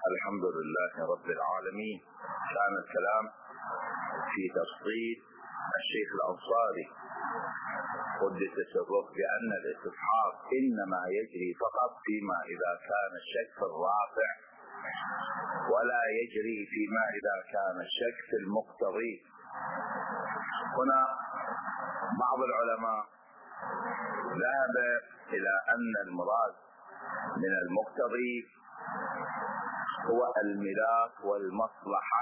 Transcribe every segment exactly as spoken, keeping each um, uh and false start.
الحمد لله رب العالمين. كان الكلام في تفصيل الشيخ الأنصاري قدس سره بأن الاستصحاب إنما يجري فقط فيما إذا كان الشك في الرافع، ولا يجري فيما إذا كان الشك في المقتضي. هنا بعض العلماء ذهب إلى أن المراد من المقتضي هو الملاك والمصلحة.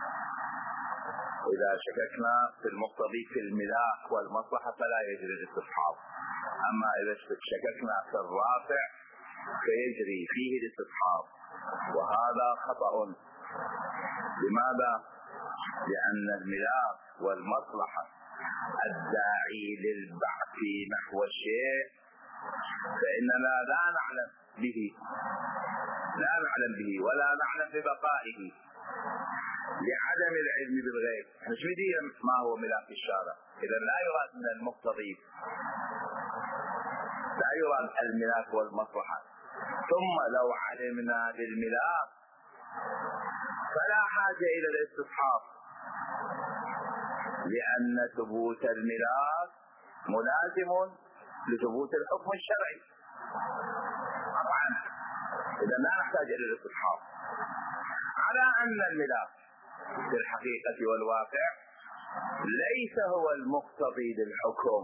إذا شككنا في المقتضي في الملاك والمصلحة فلا يجري الاستصحاب، أما إذا شككنا في الرافع فيجري فيه الاستصحاب، وهذا خطأ. لماذا؟ لأن الملاك والمصلحة الداعي للبحث نحو الشيء فإننا لا نعلم به لا نعلم به ولا نعلم ببقائه لعدم العلم بالغيب. مش بدي ما هو ملاك الشارع، إذا لا يراد من المقتضي، لا يراد الملاك والمصلحة. ثم لو علمنا بالملاك فلا حاجة إلى الاستصحاب، لأن ثبوت الملاك ملازم لثبوت الحكم الشرعي طبعا، إذا لا نحتاج إلى الاستصحاب. على أن الملاك في الحقيقة والواقع ليس هو المقتضي للحكم،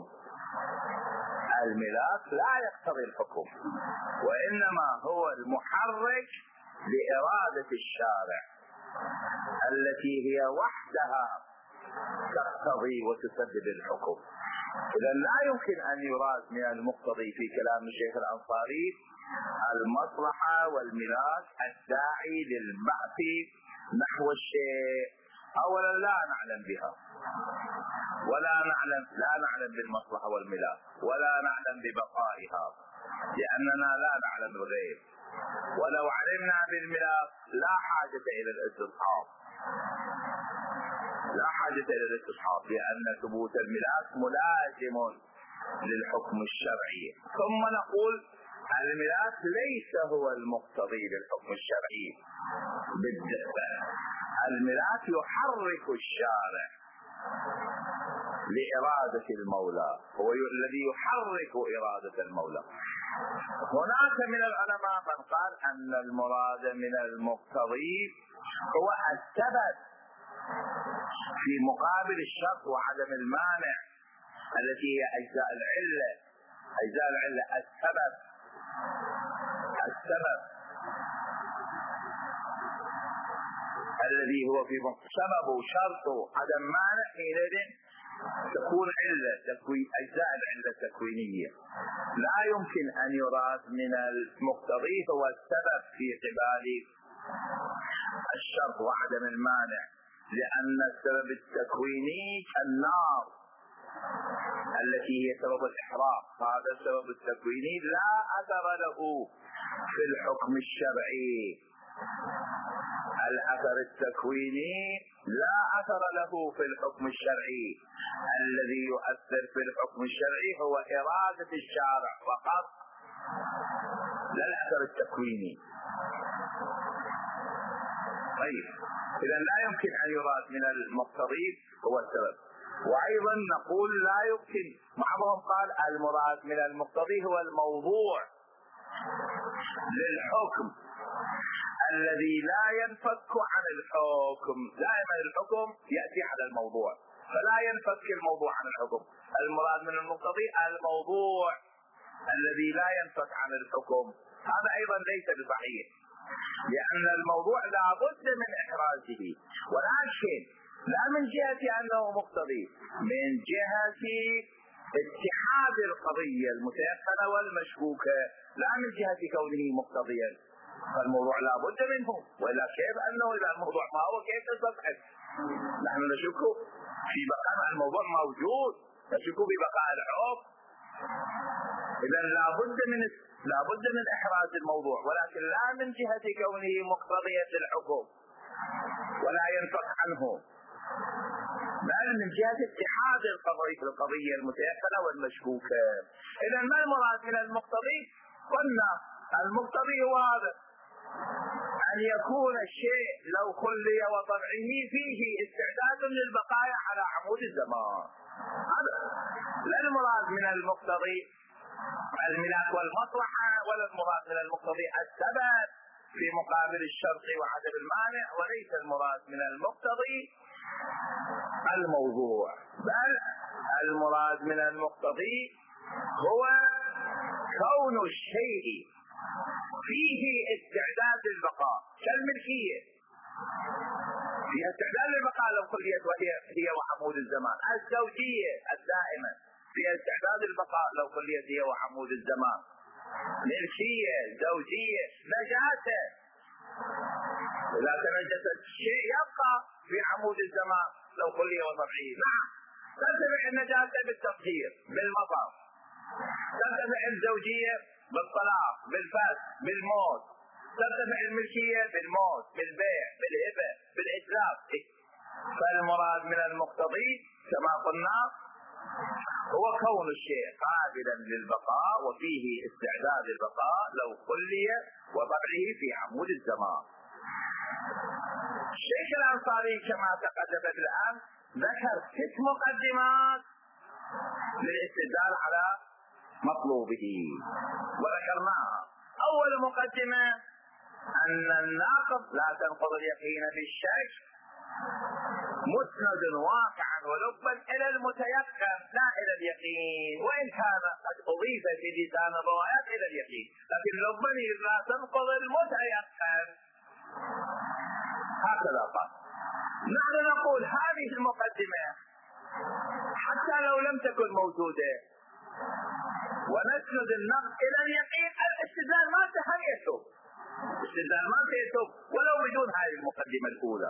الملاك لا يقتضي الحكم، وإنما هو المحرك لإرادة الشارع التي هي وحدها تقتضي وتسبب الحكم. إذا لا يمكن أن يراد من المقتضي في كلام الشيخ الأنصاري المصلحة والملاك الداعي للبعث نحو الشيء. أولا لا نعلم بها، ولا نعلم لا نعلم بالمصلحة والملاك، ولا نعلم ببقائها لأننا لا نعلم الغيب. ولو علمنا بالملاك لا حاجة إلى الاستصحاب، لا حاجة إلى الاستصحاب لأن ثبوت الملاك ملازم للحكم الشرعي. ثم نقول الملاك ليس هو المقتضي للحكم الشرعي بالدقة، الملاك يحرك الشارع لإرادة المولى، هو الذي يحرك إرادة المولى. هناك من العلماء من قال أن المراد من المقتضي هو السبب في مقابل الشرط وعدم المانع التي هي أجزاء العلة. أجزاء العلة السبب السبب الذي هو في سبب شرط عدم مانع، حينئذ تكون علة تكوين أجزاء العلة التكوينية. لا يمكن أن يراد من المقتضي هو السبب في قبال الشرط وعدم المانع، لأن السبب التكويني كالنار التي هي سبب الإحراق، هذا السبب التكويني لا أثر له في الحكم الشرعي. الأثر التكويني لا أثر له في الحكم الشرعي، الذي يؤثر في الحكم الشرعي هو إرادة الشارع فقط، لا الأثر التكويني. طيب، إذا لا يمكن أن يراد من المقتضي هو السبب. وأيضا نقول لا يمكن، بعضهم قال المراد من المقتضي هو الموضوع للحكم الذي لا ينفك عن الحكم. دائما الحكم يأتي على الموضوع، فلا ينفك الموضوع عن الحكم. المراد من المقتضي الموضوع الذي لا ينفك عن الحكم. هذا أيضا ليس بصحيح، لأن الموضوع لا بد من إحرازه، ولكن لا من جهة أنه مقتضي، من جهة اتحاد القضية المتيقنة والمشكوكة، لا من جهة كونه مقتضيا. فالموضوع لا بد منه، وإلا كيف أنه إذا الموضوع ما هو كيف تصحح؟ نحن نشك في بقاء الموضوع موجود، نشك ببقاء الحكم. إذا لا بد من لا بد من إحراز الموضوع، ولكن لا من جهة كونه مقتضيا للحكم ولا ينفك عنه، بل من جهة اتحاد القضية القضية المتيقنة والمشكوكة. إذا ما المراد من المقتضي؟ قلنا المقتضي هو هذا أن يكون الشيء لو خلي وطبعه فيه استعداد للبقايا على عمود الزمان. هذا لا المراد من المقتضي الملاك والمصلحة، ولا المراد من المقتضي السبب في مقابل الشرط وعدم المانع، وليس المراد من المقتضي الموضوع، بل المراد من المقتضي هو كون الشيء فيه استعداد للبقاء، كالملكية فيها استعداد للبقاء لو خليت وهي هي وعمود الزمان. الزوجية الدائمة فيها استعداد للبقاء لو خليت هي وعمود الزمان. ملكية، زوجية، نجاسة، إذا تنجس الشيء يبقى في عمود الزمان لو خلي وطبعه. نعم، تنتفع النجاسة بالتطهير بالمطر، تنتفع الزوجية بالطلاق بالفسخ بالموت، تنتفع الملكية بالموت بالبيع بالهبة بالإتلاف. فالمراد من المقتضي كما قلنا هو كون الشيء قابلا للبقاء وفيه استعداد البقاء لو خلي وطبعه في عمود الزمان. الشيخ الأنصاري كما تقدم بالأمس ذكر ست مقدمات للاستدلال على مطلوبه وذكرناها. أول مقدمة أن الناقض لا تنقض اليقين بالشك مسند واقعا ولبا إلى المتيقن لا إلى اليقين، وإن كان قد أضيف في لسان الروايات إلى اليقين، لكن لبا لا تنقض المتيقن. هكذا قال. نحن نقول هذه المقدمة حتى لو لم تكن موجودة ونسند النقد إلى اليقين، الاستدلال ما سيتم، الاستدلال ما سيتم ولو بدون هذه المقدمة الأولى.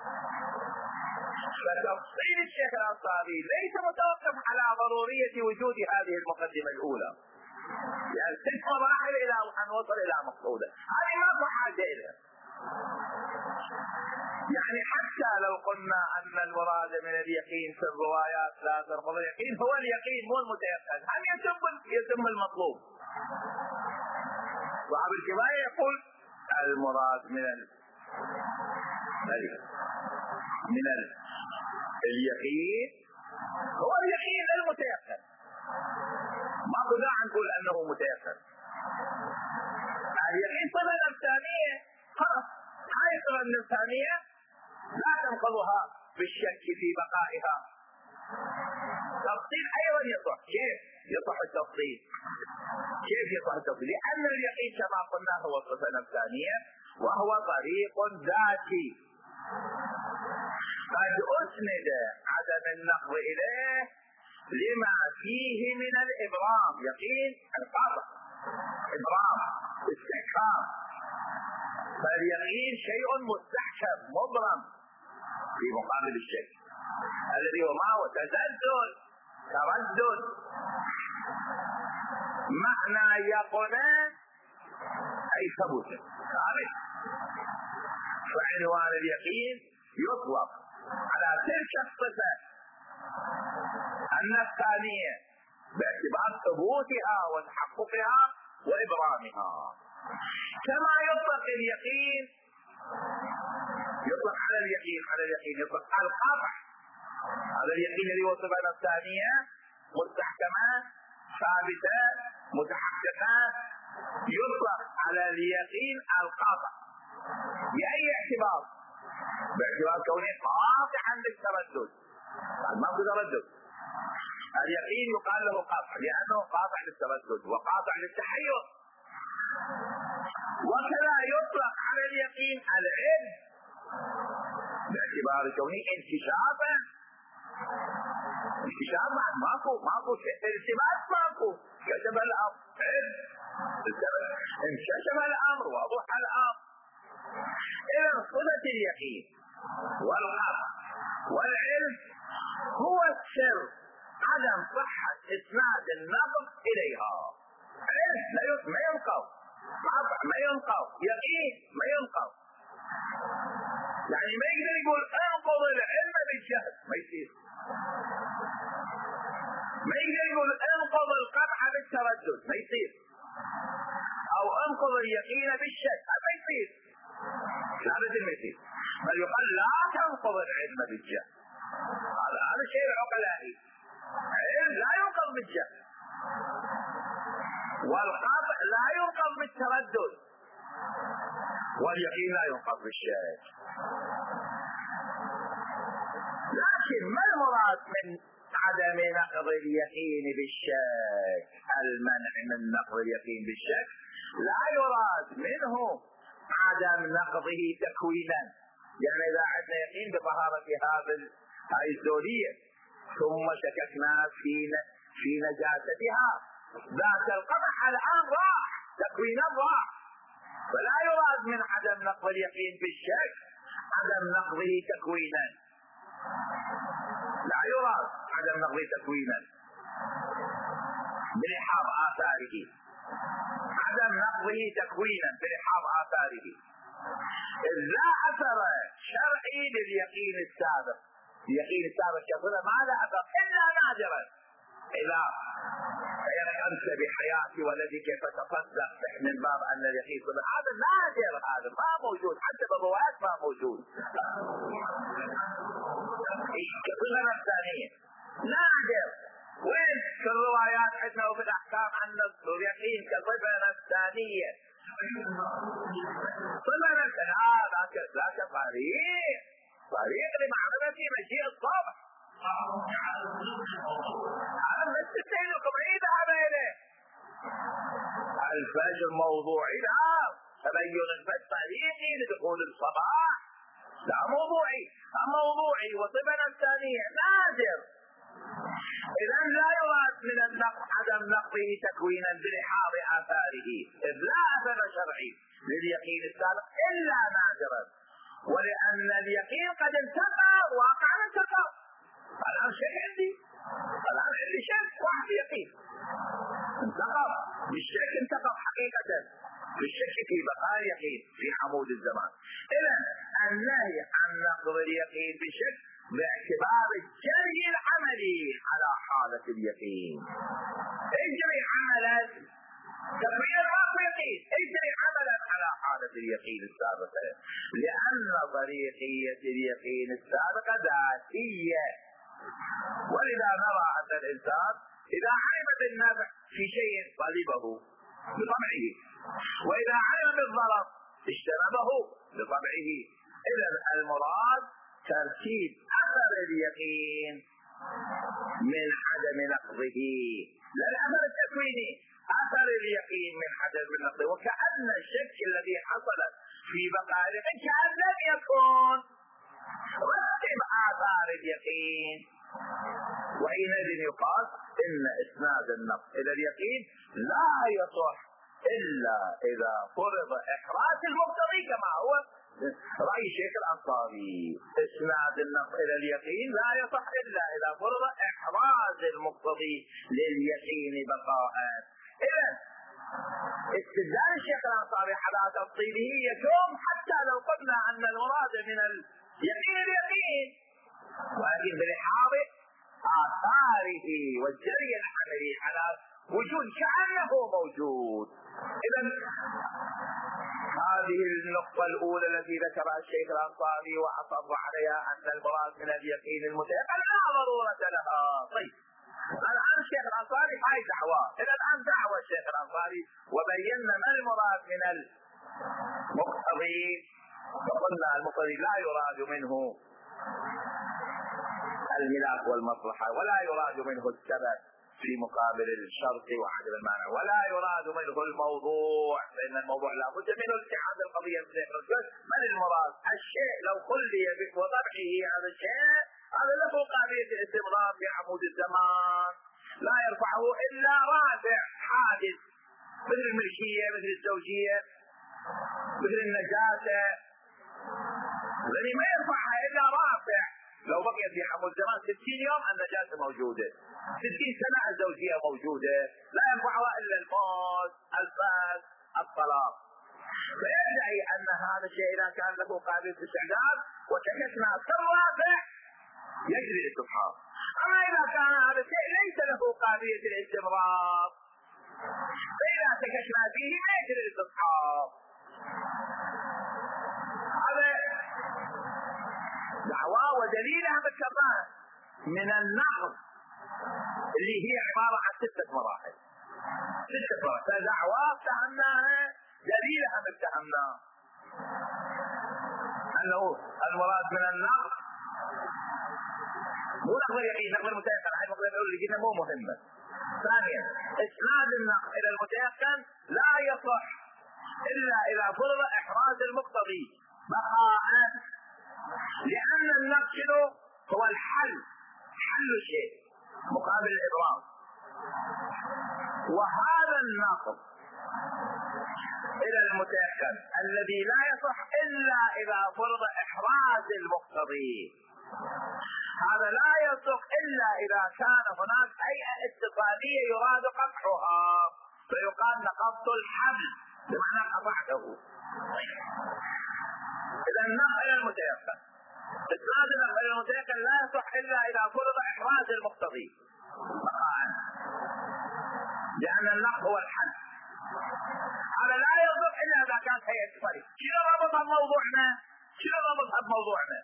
فتفصيل الشيخ الأنصاري ليس متوقف على ضرورية وجود هذه المقدمة الأولى، يعني ست مراحل إلى أن وصل إلى مقصوده، هذه ما في حاجة إليها. يعني حتى لو قلنا أن المراد من اليقين في الروايات لا تنقض اليقين هو اليقين مو المتيقن، هل يتم يتم المطلوب؟ صاحب الكفاية يقول المراد من ال... من ال... اليقين هو اليقين المتيقن، ماكو داعي نقول انه متيقن. اليقين صفة نفسانية، خلاص هاي الصفة النفسانية لا تنقضها بالشك في بقائها. تفصيل ايضا يصح. كيف يصح التفصيل؟ كيف يصح التفصيل؟ لان اليقين كما قلنا هو صفة نفسانية وهو طريق ذاتي قد اسند عدم النقض اليه لما فيه من الابرام. يقين القطع، ابرام، استحكام. فاليقين شيء مستحكم مبرم في مقابل الشك الذي هو ما هو تزلزل تردد. معنى يقين اي ثبوت ثابت. فعنوان اليقين يطلق على تلك الصفة النفسانية باعتبار ثبوتها وتحققها وإبرامها، كما يطلق اليقين يطلق على اليقين على اليقين يطلق على القطع. هذا اليقين الذي هو صفة نفسانية مستحكمة ثابتة متحققة يطلق على اليقين القطع. بأي اعتبار؟ باعتبار كونه قاطعا للتردد، ما في تردد. اليقين يقال له قطع لأنه قاطع للتردد وقاطع للتحير. وكذا يطلق على اليقين العلم باعتبار كونه انكشافا. انكشاف ماكو ماكو التباس ماكو، كشف الأمر علم، انكشف الأمر وضح الأمر. إذا صفة اليقين والقطع والعلم هو السر عدم صحة إسناد النقض إليها. علم ما ينقض، قطع ما ينقض، يقين ما ينقض. يعني ما يقدر يقول انقض العلم بالجهل، ما يصير. ما يقدر يقول انقض القطع بالتردد، ما يصير. او انقض اليقين بالشك، ما يصير. إعادة المثل، بل يقال لا تنقض العلم بالجهل. هذا هذا الشيء العقلائي، العلم لا ينقض بالجهل، والخطأ لا ينقض بالتردد، واليقين لا ينقض بالشك. لكن ما المراد من عدم نقض اليقين بالشك؟ المنع من نقض اليقين بالشك لا يراد منه عدم نقضه تكوينا، يعني اذا عندنا يقين بطهارة هذه الزولية ثم شككنا في في نجاستها، ذات القمح الان راح تكوينا راح، فلا يراد من عدم نقض اليقين بالشك عدم نقضه تكوينا، لا يراد عدم نقضه تكوينا بلحاظ آثاره، عدم نقضه تكوينا بلحاظ آثاره. إذ لا أثر شرعي لليقين السابق، اليقين السابق يقول ما لا أثر إلا نادرا، إذا يقنت بحياتي والذي كيف تصدق من باب أن اليقين كله هذا نادر، هذا ما موجود حتى بالروايات ما موجود. كصفة الثانية نادر، وين في الروايات عندنا وفي الأحكام عن اليقين كصفة الثانية؟ صفة الثانية ذاك ذاك طريق طريق لمعرفة مجيء الصبح، هذا مستحيل لكم عيد هذا إليه الفجر موضوعي، لا تبين الفجر طريقي لدخول الصباح، لا موضوعي، موضوعي وصفة الثانية نادر. إذا لا يراد من النقض عدم نقضه تكوينا بلحاظ آثاره، إذ لا أثر شرعي لليقين السابق إلا نادرا، ولأن اليقين قد انتقض واقعا انتقض. الآن شيء عندي، الآن عندي شك واحد يقين انتقض بالشك، انتقض حقيقة بالشك في بقاء اليقين في حمود الزمان. إذا النهي عن نقض اليقين بالشك باعتبار الجري العملي على حالة اليقين. اجري عملا تقرير اكو يقين، اجري عملا على حالة اليقين السابقة، لأن طريقية اليقين السابقة ذاتية. ولذا نرى أن الإنسان إذا علم بالنفع في شيء طلبه بطبعه، وإذا علم بالضرر اجتنبه بطبعه. إذا المراد ترتيب أثر اليقين من عدم نقضه، لا الأثر التكويني، أثر اليقين من عدم نقضه. وكأن الشك الذي حصل في بقاء اليقين كأن لم يكن رتب آثار اليقين، وحينئذ يقال إن إسناد النقض إلى اليقين لا يصح إلا إذا فرض إحراز المقتضي كما هو رأي الشيخ الأنصاري. إسناد النقض إلى اليقين لا يصح إلا إذا فرض إحراز المقتضي لليقين بقاء. إذن استدلال الشيخ الأنصاري على تفصيله يتم حتى لو قلنا أن المراد من اليقين اليقين، ولكن بلحاظ آثاره والجري العملي على وجود كأنه موجود. إذا هذه النقطة الأولى التي ذكرها الشيخ الأنصاري وأصر عليها أن المراد من اليقين المتيقن لا ضرورة لها. طيب الآن الشيخ الأنصاري هاي دعوة، إذا الآن دعوة الشيخ الأنصاري وبينا ما المراد من المقتضي، وقلنا المقتضي لا يراد منه الملاك والمصلحة، ولا يراد منه السبب في مقابل الشرط وعدم المانع، ولا يراد منه الموضوع، فإن الموضوع لا بد منه اتحاد القضية. من المراد؟ الشيء لو خلي وطبعه هذا الشيء هذا له قابلية الاستمرار في عمود الزمان، لا يرفعه إلا رافع حادث مثل الملكية مثل الزوجية مثل النجاسة، الذي ما يرفعها إلا رافع. لو بقي في حمود الزمان ستين يوم النجاسة موجودة، ستين سنة الزوجية موجودة، لا ينفعها إلا الموت الفاس الطلاق. فيدعي أن هذا الشيء إذا كان له قابلية استعداد وشككنا في الرافع يجري الاستبحار، أما إذا كان هذا الشيء ليس له قابلية الاستمرار فإذا شككنا فيه ما يجري الاستبحار. هذا دعواه ودليلها بالكرامة من النقض اللي هي عبارة عن ستة مراحل. ستة مراحل. فدعواه اتهمناها، دليلها اتهمناه. أنه المراد من النقض مو نقض اليقين، نقض المتيقن. هاي نقض اليقين مو مهمة. ثانيا إسناد النقض إلى المتيقن لا يصح إلا إذا فرض إحراز المقتضي بقاء، لأن النقض شنو؟ هو الحل، حل الشيء مقابل الإبراز. وهذا النقض إلى المتيقن الذي لا يصح إلا إذا فرض إحراز المقتضي، هذا لا يصح إلا إذا كان هناك هيئة اتصالية يراد قطعها، فيقال نقضت الحبل بمعنى قطعته. إذا النقض إلى المتيقن، إسناد النقض إلى المتيقن لا يصح إلا إذا فرض إحراز المقتضي بقاء، لأن النقض هو الحل. هذا لا يصح إلا إذا كانت هيئة اتصالية. شنو ربطها بموضوعنا؟ شنو ربطها بموضوعنا؟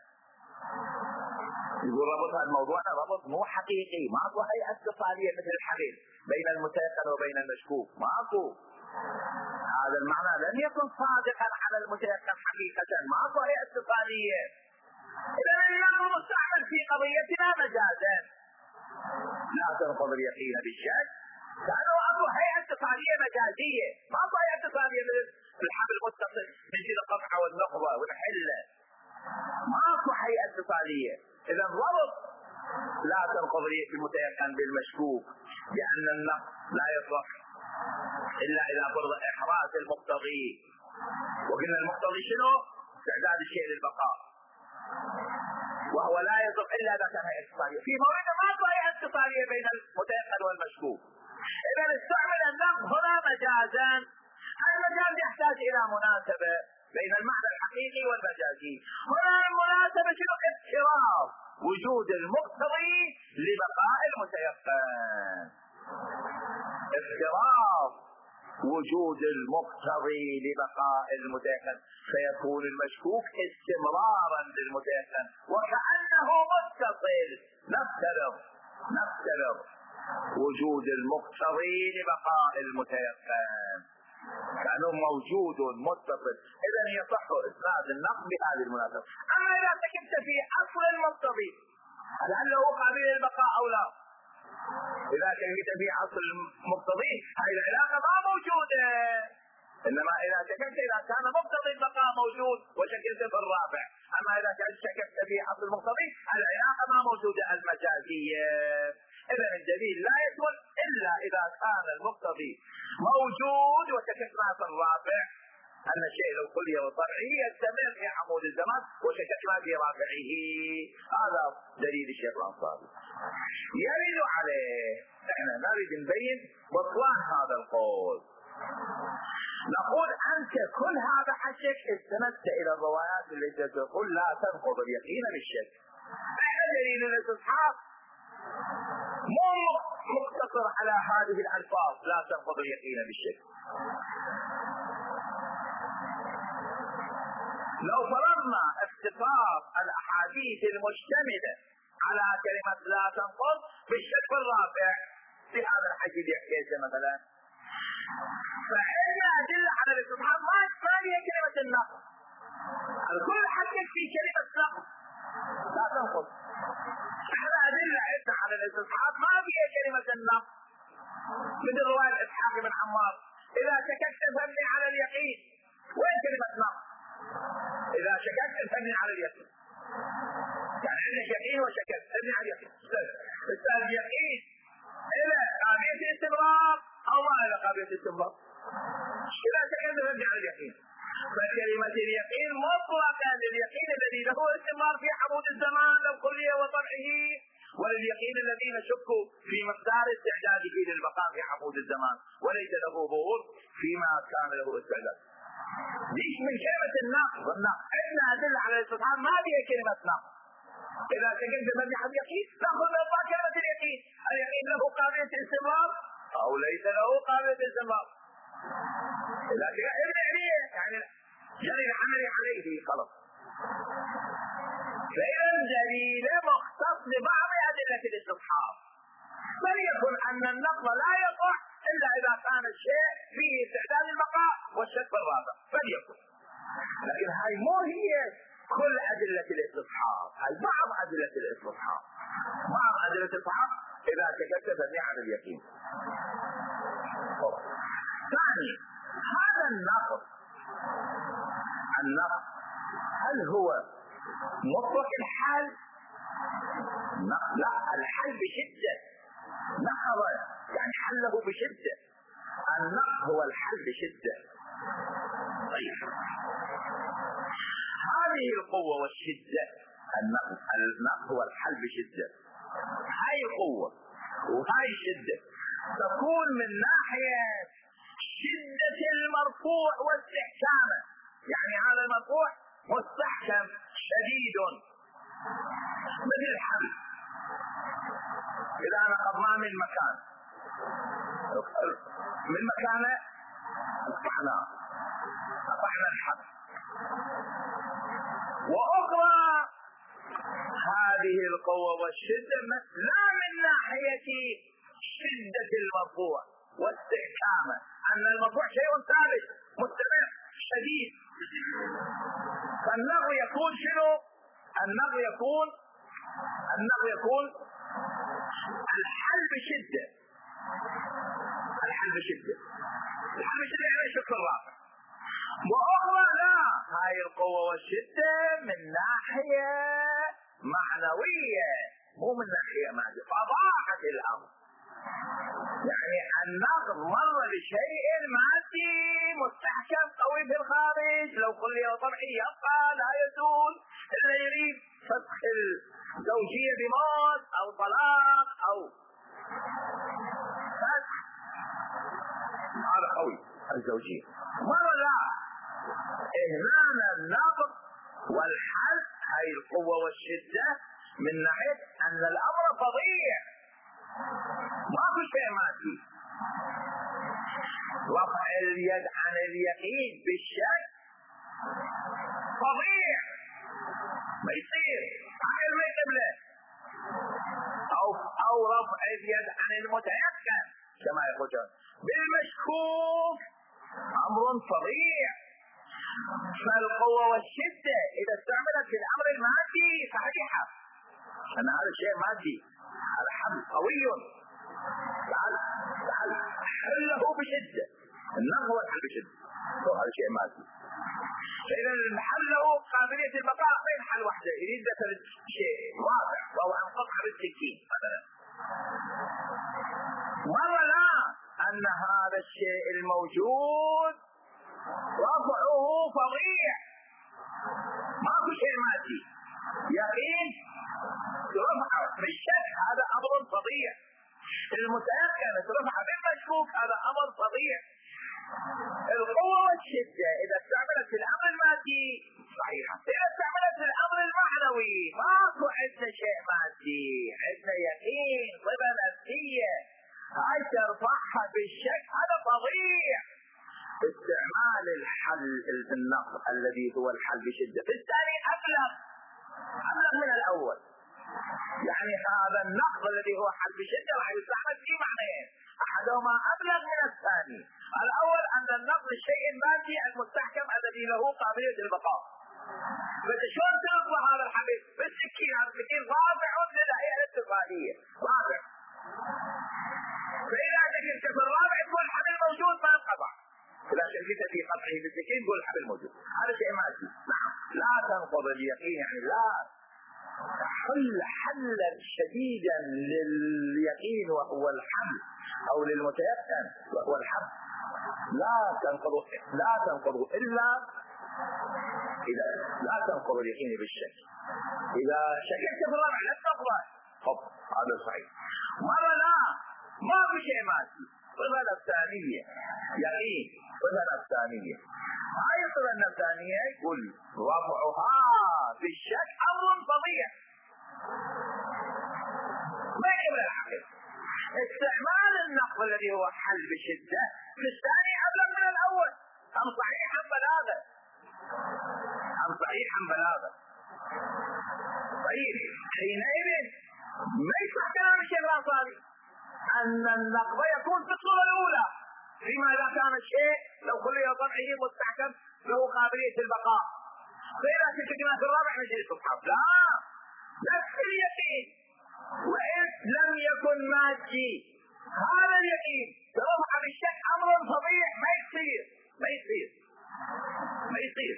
يقول ربطها بموضوعنا ربط مو حقيقي، ماكو هيئة اتصالية مثل الحبل بين المتيقن وبين المشكوك، ماكو. هذا المعنى لن يكن صادقا على المتيقن حقيقة، ماكو هيئة اتصالية. إذا النقض مستعمل في قضيتنا مجازا، لا تنقض اليقين بالشك، كانوا اكو هيئة اتصالية مجازية، ماكو هيئة اتصالية مثل الحبل المتصل مثل القطعة والنقضة والحلة، ماكو هيئة اتصالية. إذا الربط لا تنقض المتيقن بالمشكوك، لأن النقض لا يصح إلا إذا فرض إحراز المقتضي. وقلنا المقتضي شنو؟ استعداد الشيء للبقاء، وهو لا يصح إلا إذا كان هيئة اتصالية. في مورد ماكو هيئة اتصالية بين المتيقن والمشكوك. إذا استعمل النقض هنا مجازا. المجاز يحتاج إلى مناسبة بين المعنى الحقيقي والمجازي. هنا المناسبة شنو؟ اضطراب وجود المقتضي لبقاء المتيقن. اضطراب وجود المقتضي لبقاء المتيقن، فيكون المشكوك استمرارا للمتيقن وكأنه متصل. نفترض نفترض وجود المقتضي لبقاء المتيقن كأنه موجود متصل، إذا يصح إسناد النقض بهذه المناسبة. أما إذا شككت في أصل المقتضي هل هو قابل للبقاء أو لا، إذا شككت في أصل المقتضي هذه العلاقة ما موجودة. إنما إذا شككت إذا كان مقتضي البقاء موجود وشككت في الرابع. أما إذا شككت في أصل المقتضي العلاقة ما موجودة المجازية. إذا الدليل لا يدل إلا إذا كان المقتضي موجود وشككنا في الرابع أن الشيء لو كلي وطبعه يستمر في عمود الزمان وشككنا في رابعه. هذا دليل الشيخ الأنصاري يرد عليه. احنا نريد نبين بطلان هذا القول. نقول أنت كل هذا حشك استندت إلى الروايات التي تقول لا تنقض اليقين بالشك. دليل الاستصحاب مو مقتصر على هذه الألفاظ لا تنقض اليقين بالشك. لو فرضنا اختصاص الأحاديث المشتملة على كلمة لا تنقض بالشك الرابع في هذا الحديث يحكي مثلا، فعندنا أدلة على الاستصحاب ما هي كلمة النقض. الكل حكك في كلمة نقض لا تنقض. احنا أدلة عندنا على الاستصحاب ما فيها كلمة النقض، مثل رواية إسحاق بن عمار إذا شككت فهمني على اليقين. وين كلمة نقض؟ إذا شككت فهمني على اليقين، يعني عندك يقين وشككت فهمني على اليقين. استاذ اليقين إلى قابلية الاستمرار أو ما إلى قابلية الاستمرار؟ إذا شككت فهمني على اليقين. فكلمة اليقين مطلقة لليقين الذي له استمرار في عمود الزمان لو كلية وطبعه، ولليقين الذين شكوا في مقدار استعداده للبقاء في عمود الزمان وليس له ظهور فيما كان له استعداد. ليش من كلمة النقض؟ النقض عندنا أدلة على الاستصحاب ما فيها كلمة نقض. إذا شككت فهمني على اليقين نأخذ بإطلاق كلمة اليقين. اليقين له قابلية استمرار أو ليس له قابلية استمرار. لكن ابن عليه يعني جري العمل عليه خلص. فإذا أدلة الاستصحاب، فليكن أن النقض لا يقع إلا إذا كان الشيء فيه استعداد البقاء والشك الرابع، فليكن. لكن هاي مو هي كل أدلة الاستصحاب، هاي بعض أدلة الاستصحاب. بعض أدلة الاستصحاب إذا شككت فبني على اليقين. ثاني، هذا النقض النقض هل هو مطلق الحل؟ لا، الحل بشدة. نقض يعني حله بشدة، النقض هو الحل بشدة. طيب، هذه القوة والشدة، النقض النقض هو الحل بشدة. هاي القوة وهاي الشدة تكون من ناحية شدة المرفوع واستحكامه، يعني هذا المرفوع مستحكم شديد مثل الحل. إذا نقضناه من مكان من مكانه قطعناه قطعنا الحبل. وأخرى هذه القوة والشدة لا من ناحية شدة المرفوع واستحكامه، أن المرفوع شيء ثابت مستمر شديد. فالنقض يكون شنو؟ النقض يكون النقض يكون الحل بشدة. الحل بشدة الحل بشدة يعني الشك الرابع. وأخرى لا، هاي القوة والشدة من ناحية معنوية مو من ناحية مادية، فضاعت الأمر. يعني النقض مر بشيء مادي مستحكم قوي في الخارج، لو كل يوم طبعي يبقى لا يزول إلا يريد فسخ الزوجية بموت أو طلاق أو فسخ، هذا قوي الزوجية. مر لا، إهمال النقض والحل هاي القوة والشدة من ناحية أن الأمر فظيع ما في شيء مادي. رفع اليد عن اليقين بالشك فظيع ما يصير، عقل ما يقبله. أو أو رفع اليد عن المتيقن كما يقول بالمشكوك أمر فظيع. فالقوة والشدة إذا استعملت في الأمر المادي صحيحة، أن هذا الشيء مادي، هذا حمل قوي، تعال تعال حله بشدة. النقض هو الحل بشدة، هذا شيء مادي. فإذا الحل له قابلية البقاء بين حل واحدة، يريد مثل شيء واضح وهو أن قطع بالسكين مثلا. مرة لا، أن هذا الشيء الموجود رفعه فظيع ما في شيء مادي، يقين رفعه بالشك هذا أمر فظيع. المتيقن رفعه بالمشكوك هذا أمر فظيع. القوة والشدة إذا استعملت في الأمر المادي صحيحة، إذا استعملت في الأمر المعنوي ماكو عندنا شيء مادي، عندنا يقين صفة نفسية، هاي ترفعها بالشك هذا فظيع. استعمال الحل النقض الذي هو الحل بشدة بالتالي أبلغ أبلغ من الأول. يعني هذا النقض الذي هو حل بشدة راح يستعمل في معنيين، أحدهما أبلغ من الثاني. الأول أن النقض الشيء المادي المستحكم الذي له قابلية البقاء. فشلون تلقى هذا الحبيب بالسكين؟ هذا السكين رافع للهيئة الاتصالية رافع، فإذا شككت في الرابع تقول الحبل موجود ما انقطع، إذا شككت في قطعه بالسكين تقول الحبل موجود. هذا شيء مادي. نعم، لا تنقض اليقين، يعني لا حل حلا شديدا لليقين وهو الحمل أو للمتيقن وهو الحمل، لا تنقض لا تنقض إلا إذا لا تنقض اليقين بالشك. إذا شككت في الرابع لا تنقضه، طب هذا صحيح. مرة لا، ما في شيء مادي، صفة نفسانية يقين، صفة نفسانية. هاي الصفة النفسانية يقول رفعها بالشك أمر فظيع ما يقبل العقل. استعمال النقض الذي هو حل بشدة في الثاني أبلغ من الأول، أم صحيح أم بلاغة، أم صحيح أم بلاغة. طيب حينئذ ما يصح أن النقض يكون في الصورة الأولى، فيما إذا كان الشيء لو خلي طبعه مستحكم له قابلية البقاء، فإذا تلتقينا في الرابع نجري سبحان لا نفس اليقين. وإذ لم يكن مادي هذا اليقين تروح بالشك أمر فظيع ما يصير ما يصير ما يصير.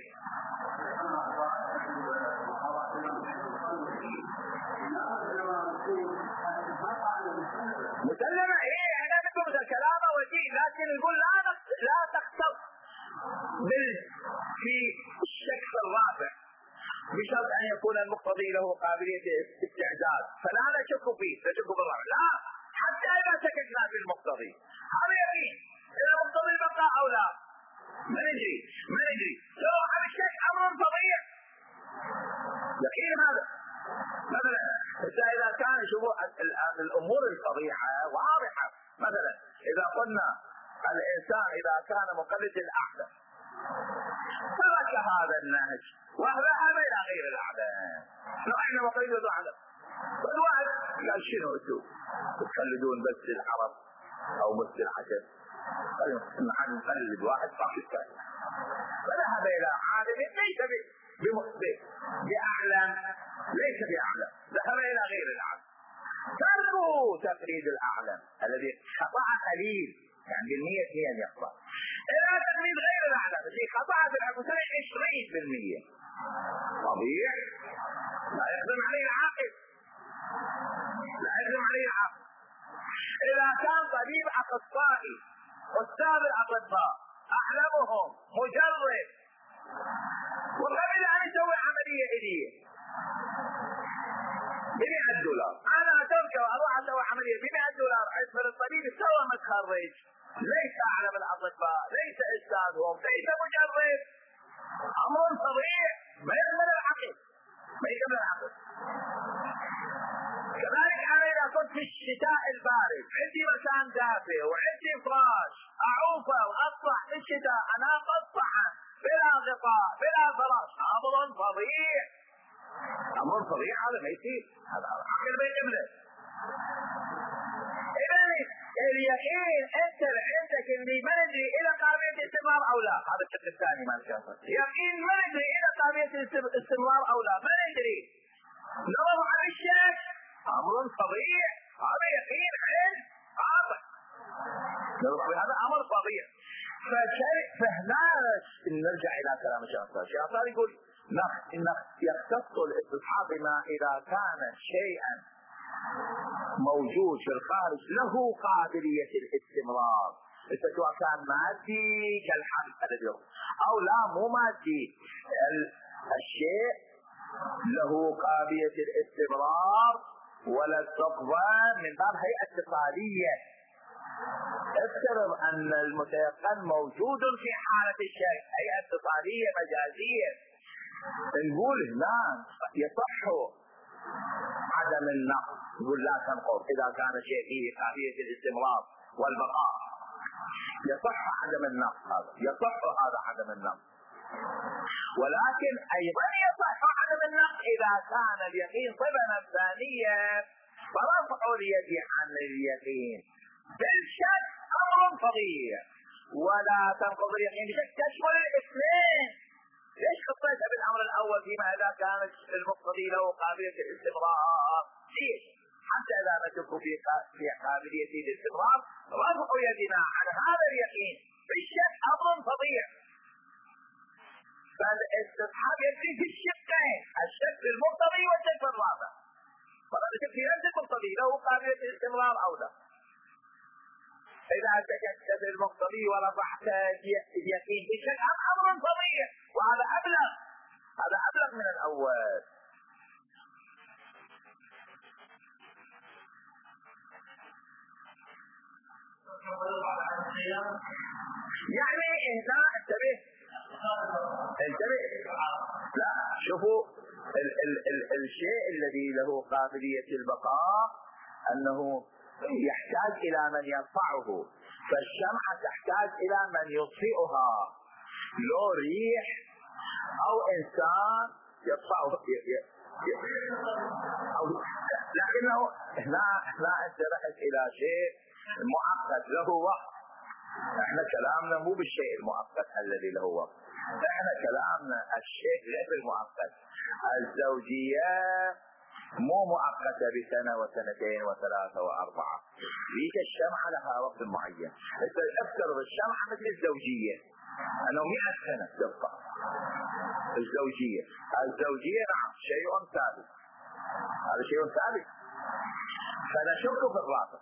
مسلمة ايه انا بكم الكلام وجيه، لكن نقول لا لا تختص بال في الشك الرابع بشرط ان يكون المقتضي له قابلية استعداد، فلا نشك فيه نشك بالرابع لا، حتى اذا شككنا في المقتضي هذا يقين اذا مقتضي البقاء او لا ما ندري ما ندري لو على الشك امر فظيع يقين هذا. مثلا اذا كان شوفوا الامور الفظيعه واضحه، مثلا اذا قلنا الانسان اذا كان مقلد الاعلى ترك هذا النهج وذهب الى غير الاعلى، لو احنا مقلد الاعلى فالواحد قال شنو انتم تقلدون بس العرب او بس العجم، نحن نقلد واحد صاحب الثاني، فذهب الى عالم ليس باعلم ليس باعلم، ذهب الى غير الاعلم، تركوا تقليد الاعلم الذي خطا قليل يعني بالمية هي ان يخطا، الى تقليد غير الاعلم الذي خطا بالعكسين عشرين بالمية طبيعي لا يخدم عليه العاقل لا يخدم عليه العاقل. اذا كان طبيب اخصائي استاذ الاطباء اعلمهم مجرد وقبل ان يسوي عمليه اليه بمئة دولار، انا اتركه واروح اسوي عمليه بمئة دولار اسفل الطبيب سوى متخرج ليس اعلم الاطباء ليس استاذهم ليس مجرد، امر فظيع ما يكمل العقل ما يكمل العقل. كذلك انا اذا كنت في الشتاء البارد عندي مكان دافئ وعندي فراش اعوفه واطلع في الشتاء انام مصطحن بلا غطاء بلا فراش، امر فظيع امر فظيع هذا ما يصير، هذا العقل ما يكمله. اذا اليقين انت عندك اللي ما ندري الى قابليه الاستمرار او لا، هذا الشق الثاني ما نشوفه، يقين ما ندري الى قابليه الاستمرار او لا ما ندري، نظر على الشك امر فظيع هذا يقين علم واضح، هذا امر فظيع. فهناش نرجع الى كلام الشيخ الشيخ يقول يختص الاستصحاب بما اذا كان شيئا موجود في الخارج له قابليه الاستمرار، سواء كان مادي كالحمل الذي او لا مو مادي، الشيء له قابليه الاستمرار ولا تقبل من باب هيئه اتصاليه. افترض ان المتيقن موجود في حاله الشك هيئه اتصاليه مجازيه، نقول هنا يصح عدم النقض، نقول لا تنقض اذا كان الشيء فيه قابليه الاستمرار والبقاء، يصح عدم النقض، هذا يصح هذا عدم النقض. ولكن ايضا يصح عدم النقض اذا كان اليقين صفه ثانيه فرفع اليد عن اليقين بالشك امر فظيع، ولا تنقض اليقين بشك تشمل الاثنين. ليش خطيت بالامر الاول فيما اذا كانت المقتضي له قابليه الاستمرار؟ ليش؟ حتى اذا نشك في في قابليه الاستمرار رفع يدنا عن هذا اليقين بالشك امر فظيع. فالاستصحاب يجري في الشقين، الشك في المقتضي والشك في الرابع، فلا نشك في نفس المقتضي له قابليه الاستمرار او لا. اذا شككت في المقتضي ورفعت اليقين بالشك امر فظيع، وهذا ابلغ هذا ابلغ من الاول. يعني هنا انتبه انتبه لا شوفوا ال ال ال الشيء الذي له قابلية البقاء انه يحتاج الى من يرفعه، فالشمعة تحتاج الى من يطفئها، لو ريح او انسان يرفعه او لكنه هنا هنا انت رحت الى شيء معقد له وقت. احنا كلامنا مو بالشيء المعقد الذي له وقت، احنا كلامنا الشيء غير المعقد. الزوجية مو مؤقتة بسنة وسنتين وثلاثة وأربعة، ذيك الشمعة لها وقت معين. انت افترض الشمعة مثل الزوجية انه مئة سنة تبقى الزوجية. الزوجية نعم شيء ثابت، هذا شيء ثابت. فنشك في الرابط،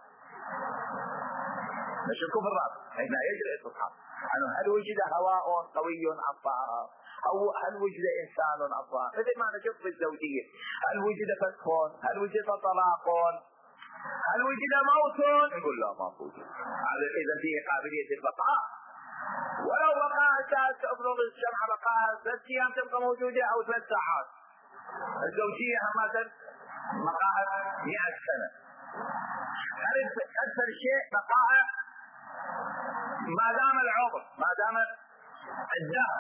نشك في الرابط. هنا يجري استصحاب انه هل وجد هواء قوي اطفاها، او هل وجد انسان اطفاه، مثل ما نشك في الزوجيه. هل وجد فسخ، هل وجد طلاق، هل وجد موت، نقول لا ما وجد. هذا اذا فيه قابليه البقاء. ولو بقى تفرض الشمعة بقاء ثلاث ايام تبقى موجوده او ثلاث ساعات. الزوجيه مثلا بقاء مئة سنه. هل اكثر شيء بقاء ما دام العمر، ما دام الدهر،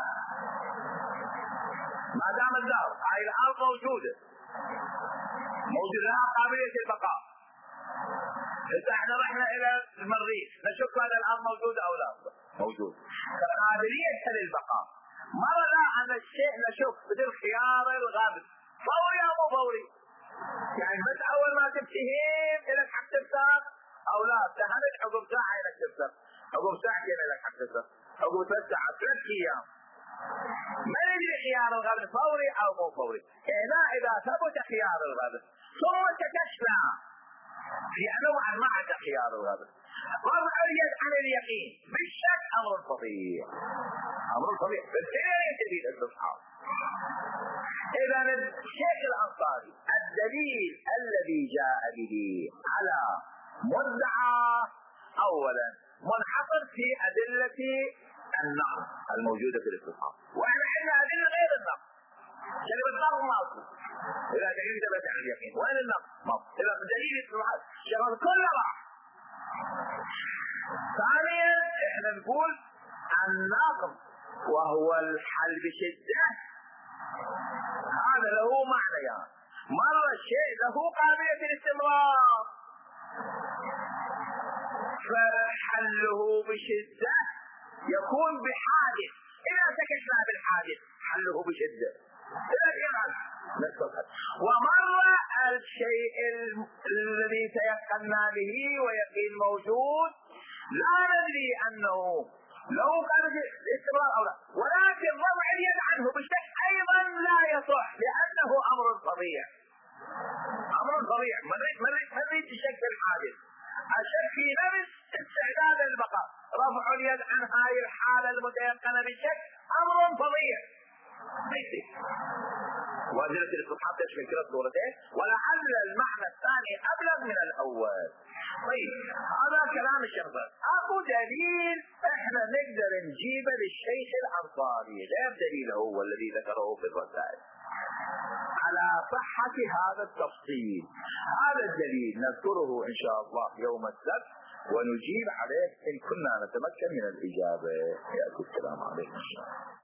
ما دام الدهر هاي الارض موجوده موجوده لها قابليه البقاء. اذا احنا رحنا الى المريخ نشك هذا الارض موجوده او لا موجود، فقابليه للبقاء. مره لا هذا الشيء نشك مثل خيار الغابر فوري او مو فوري، يعني بس اول ما تبتهيم الى حق تبتغ او لا تهلك عقب ساعه الى تبتغ، عقب ساعتين الى حق تبتغ، عقب ثلاث ساعات، ثلاث ايام. ما ندري خيار الغابر فوري او مو فوري. هنا اذا ثبت خيار الغابر ثم اكتشفنا في انواع ما عدا خيار الغابر رفع اليد عن اليقين بالشك امر فظيع، امر فظيع بالدليل شديد الاستصحاب. اذا الشيخ الانصاري الدليل الذي جاء به على مدعى اولا منحصر في ادله النقل الموجوده في الاستصحاب، واحنا عندنا ادله غير النقل. كلمه النقل ماكو، اذا دليل ثبت عن اليقين وين النقل؟ ماكو. اذا دليل الاستصحاب شغل كله راح. ثانيا احنا نقول النقل وهو الحل بشده هذا له معنيان، يعني مرة الشيء له قابلية الاستمرار فحله بشدة يكون بحادث، إذا سكتنا بالحادث حله بشدة ومرة الشيء الذي تيقنا به ويقين موجود لا ندري أنه لو كان الاستمرار أو لا، ولكن رفع اليد عنه بالشك أيضا لا يصح لأنه أمر فظيع، أمر فظيع. ما نريد الشك في الحادث، الشك في نفس استعداد البقاء. رفع اليد عن هاي الحالة المتيقنة بالشك أمر فظيع. وأدلة الاستصحاب تشمل كلا الصورتين، ولعل المعنى الثاني أبلغ من الأول. طيب هذا كلام الشيخ. أكو دليل احنا نقدر نجيبه للشيخ الأنصاري غير دليله هو الذي ذكره في الرسائل على صحة هذا التفصيل. هذا الدليل نذكره إن شاء الله يوم السبت ونجيب عليه إن كنا نتمكن من الإجابة. يأتي الكلام عليه إن شاء الله.